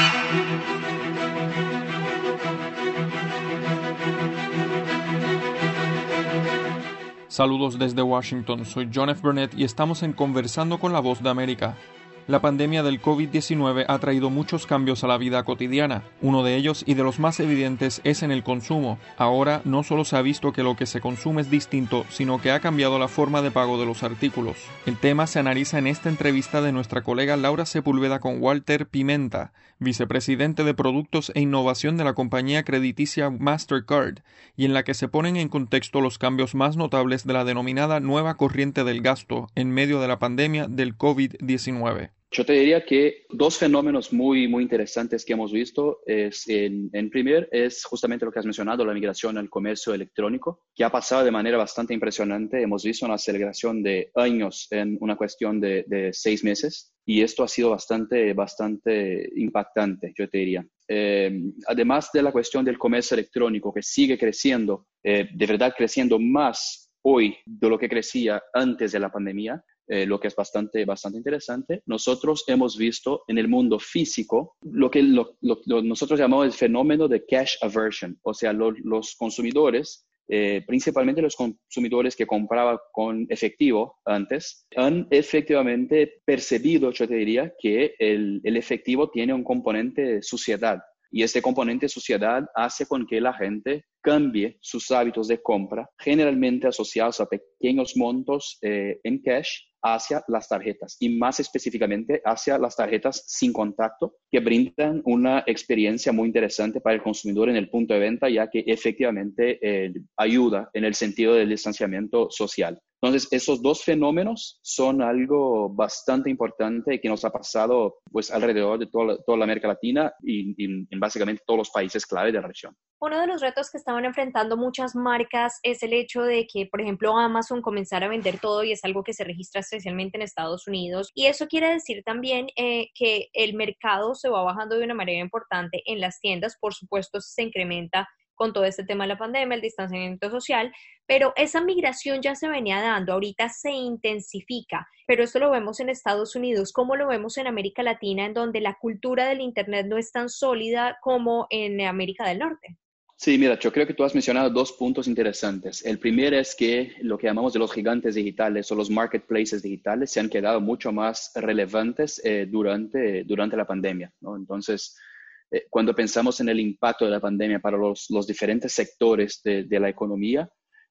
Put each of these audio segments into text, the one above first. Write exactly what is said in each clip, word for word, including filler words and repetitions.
Saludos desde Washington, soy John F. Burnett y estamos en Conversando con la Voz de América. La pandemia del COVID diecinueve ha traído muchos cambios a la vida cotidiana. Uno de ellos, y de los más evidentes, es en el consumo. Ahora no solo se ha visto que lo que se consume es distinto, sino que ha cambiado la forma de pago de los artículos. El tema se analiza en esta entrevista de nuestra colega Laura Sepúlveda con Walter Pimenta, vicepresidente de Productos e Innovación de la compañía crediticia Mastercard, y en la que se ponen en contexto los cambios más notables de la denominada nueva corriente del gasto en medio de la pandemia del COVID diecinueve. Yo te diría que dos fenómenos muy, muy interesantes que hemos visto es, en, en primer, es justamente lo que has mencionado, la migración al comercio electrónico, que ha pasado de manera bastante impresionante. Hemos visto una aceleración de años en una cuestión de, de seis meses y esto ha sido bastante, bastante impactante, yo te diría. Eh, además de la cuestión del comercio electrónico, que sigue creciendo, eh, de verdad creciendo más hoy de lo que crecía antes de la pandemia, Eh, lo que es bastante, bastante interesante. Nosotros hemos visto en el mundo físico lo que lo, lo, lo nosotros llamamos el fenómeno de cash aversion, o sea, lo, los consumidores, eh, principalmente los consumidores que compraban con efectivo antes, han efectivamente percibido, yo te diría, que el, el efectivo tiene un componente de suciedad. Y este componente de suciedad hace con que la gente cambie sus hábitos de compra, generalmente asociados a pequeños montos eh, en cash, hacia las tarjetas y más específicamente hacia las tarjetas sin contacto, que brindan una experiencia muy interesante para el consumidor en el punto de venta, ya que efectivamente eh, ayuda en el sentido del distanciamiento social. Entonces, esos dos fenómenos son algo bastante importante que nos ha pasado pues, alrededor de toda la, toda la América Latina y, y en básicamente todos los países clave de la región. Uno de los retos que estaban enfrentando muchas marcas es el hecho de que, por ejemplo, Amazon comenzara a vender todo y es algo que se registra especialmente en Estados Unidos. Y eso quiere decir también eh, que el mercado se va bajando de una manera importante en las tiendas. Por supuesto, se incrementa con todo este tema de la pandemia, el distanciamiento social, pero esa migración ya se venía dando, ahorita se intensifica, pero esto lo vemos en Estados Unidos, como lo vemos en América Latina, en donde la cultura del Internet no es tan sólida como en América del Norte. Sí, mira, yo creo que tú has mencionado dos puntos interesantes. El primero es que lo que llamamos de los gigantes digitales o los marketplaces digitales se han quedado mucho más relevantes eh, durante, durante la pandemia, ¿no? Entonces, eh, cuando pensamos en el impacto de la pandemia para los, los diferentes sectores de, de la economía,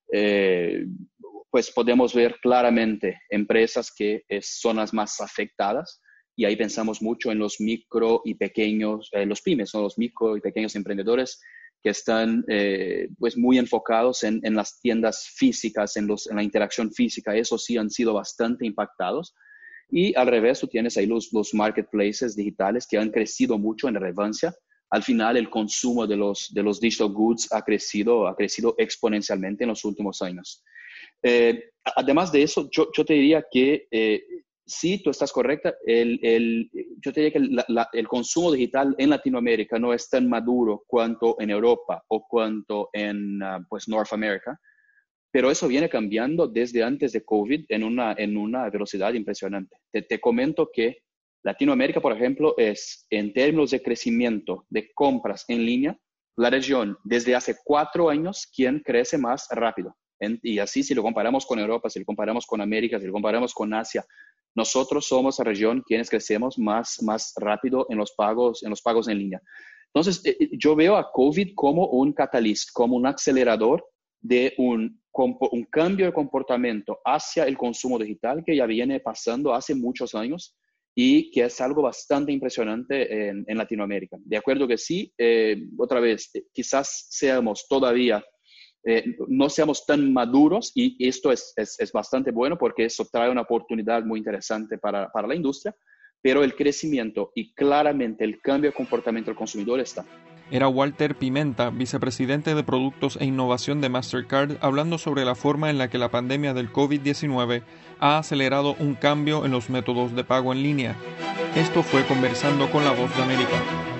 eh, pues podemos ver claramente empresas que eh, son las más afectadas. Y ahí pensamos mucho en los micro y pequeños, eh, los pymes, ¿no? Los micro y pequeños emprendedores que están eh, pues muy enfocados en, en las tiendas físicas, en, los, en la interacción física. Esos sí han sido bastante impactados. Y al revés, tú tienes ahí los, los marketplaces digitales que han crecido mucho en relevancia. Al final, el consumo de los, de los digital goods ha crecido, ha crecido exponencialmente en los últimos años. Eh, además de eso, yo, yo te diría que eh, sí, tú estás correcta. El, el, yo te diría que la, la, el consumo digital en Latinoamérica no es tan maduro cuanto en Europa o cuanto en uh, pues North America, pero eso viene cambiando desde antes de COVID en una, en una velocidad impresionante. Te, te comento que Latinoamérica, por ejemplo, es en términos de crecimiento de compras en línea, la región desde hace cuatro años quien crece más rápido. En, y así si lo comparamos con Europa, si lo comparamos con América, si lo comparamos con Asia, nosotros somos la región quienes crecemos más, más rápido en los pagos, en los pagos en línea. Entonces, eh, yo veo a COVID como un catalyst, como un acelerador de un, un cambio de comportamiento hacia el consumo digital que ya viene pasando hace muchos años y que es algo bastante impresionante en, en Latinoamérica. De acuerdo que sí, eh, otra vez, eh, quizás seamos todavía Eh, no seamos tan maduros y esto es, es, es bastante bueno porque eso trae una oportunidad muy interesante para, para la industria, pero el crecimiento y claramente el cambio de comportamiento del consumidor está. Era Walter Pimenta, vicepresidente de Productos e Innovación de Mastercard, hablando sobre la forma en la que la pandemia del COVID diecinueve ha acelerado un cambio en los métodos de pago en línea. Esto fue Conversando con la Voz de América.